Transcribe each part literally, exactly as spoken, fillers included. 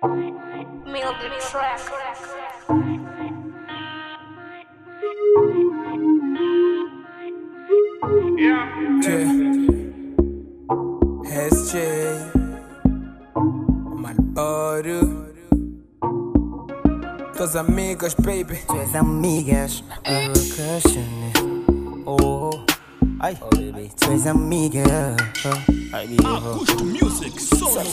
Music track. S J Malboro. Tuas amigas, baby. Tuas amigas, oh, ai, oh baby, tuas amigas, ai, Augusto Music, solo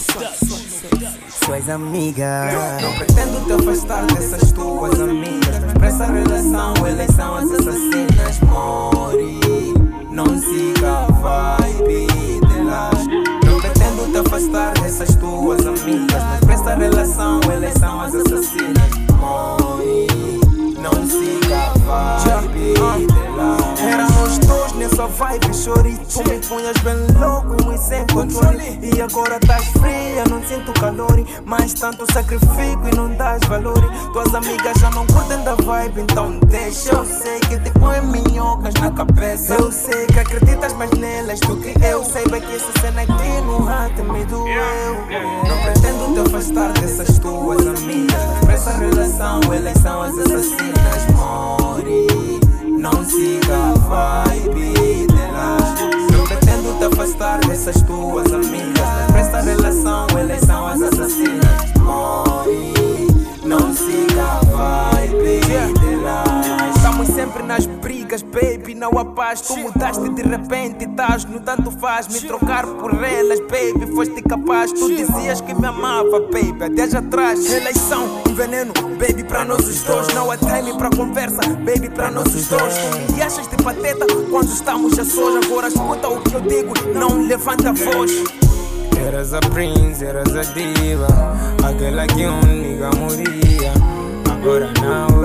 tuas amigas. Não pretendo te afastar dessas tuas amigas, mas pra essa relação elas são as assassinas. Mori, não siga a vibe delas. Não pretendo te afastar dessas tuas amigas, mas pra essa relação elas são as assassinas. Mori, não siga a vibe delas. Éramos dois nessa vibe, chori. Tu me punhas bem louco e sem controle. E agora estás fria, não sinto calor. Mas tanto sacrifico e não dás valor. Tuas amigas já não curtem da vibe, então deixa. Eu sei que te põe minhocas na cabeça. Eu sei que acreditas mais nelas do que eu. Saiba que essa cena aqui no rato me doeu. Não pretendo te afastar dessas tuas amigas, mas pra essa relação elas são as assassinas. Mori, não siga a vibe delas. Não pretendo te afastar dessas tuas amigas, mas pra essa relação elas são as assassinas. Mori, não siga a vibe delas. Estamos sempre nas brigas, baby, não há paz. Tu mudaste de repente, estás no tanto faz. Me trocar por elas, baby, foste capaz. Tu dizias que me amava, baby, até já atrás. Elas são um veneno, baby, para nós os dois. Não há time para conversa, baby, para nós os dois. Tu me achas de pateta quando estamos a sós. Agora escuta o que eu digo, não levanta a voz. Eras a prince, eras a diva, aquela que um nigga moria. Agora não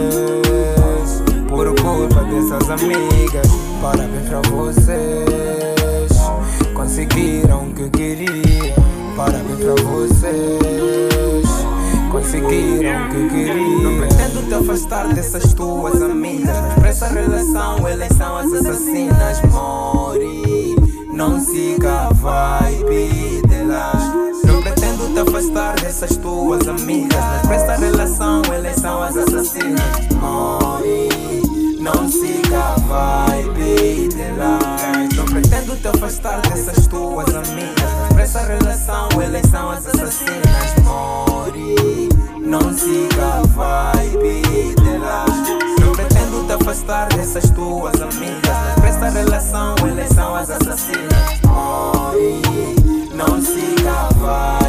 és, por culpa dessas amigas. Parabéns pra vocês, conseguiram o que queria. Parabéns pra vocês, conseguiram o que queria. Não pretendo te afastar dessas tuas amigas, mas pra essa relação elas são as assassinas. Mori, não siga a vibe delas. Não pretendo te afastar dessas tuas amigas, mas pra essa relação elas são as assassinas. Mori, não siga a vibe delas. Não pretendo te afastar dessas tuas amigas, mas pra essa relação elas são as assassinas. Mori, não siga a vibe delas. Não pretendo te afastar dessas tuas amigas, mas pra essa relação elas são as assassinas. Mori, não siga a vibe.